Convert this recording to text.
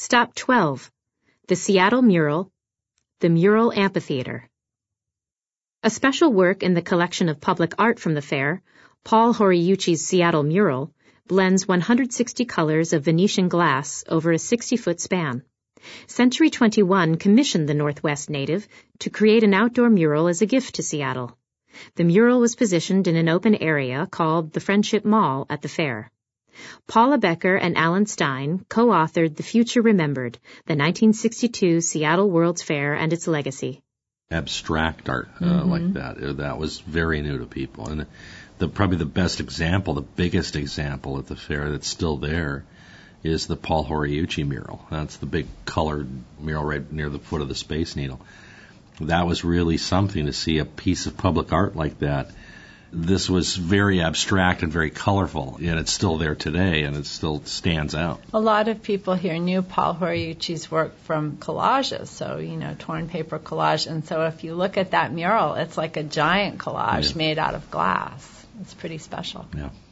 Stop 12. The Seattle Mural, the Mural Amphitheater. A special work in the collection of public art from the fair, Paul Horiuchi's Seattle Mural, blends 160 colors of Venetian glass over a 60-foot span. Century 21 commissioned the Northwest native to create an outdoor mural as a gift to Seattle. The mural was positioned in an open area called the Friendship Mall at the fair. Paula Becker and Alan Stein co-authored The Future Remembered, the 1962 Seattle World's Fair and its legacy. Abstract art like that was very new to people. And probably the best example, the biggest example at the fair that's still there is the Paul Horiuchi mural. That's the big colored mural right near the foot of the Space Needle. That was really something to see a piece of public art like that. This was very abstract and very colorful, and it's still there today, and it still stands out. A lot of people here knew Paul Horiuchi's work from collages, so, torn paper collage. And so if you look at that mural, it's like a giant collage made out of glass. It's pretty special. Yeah.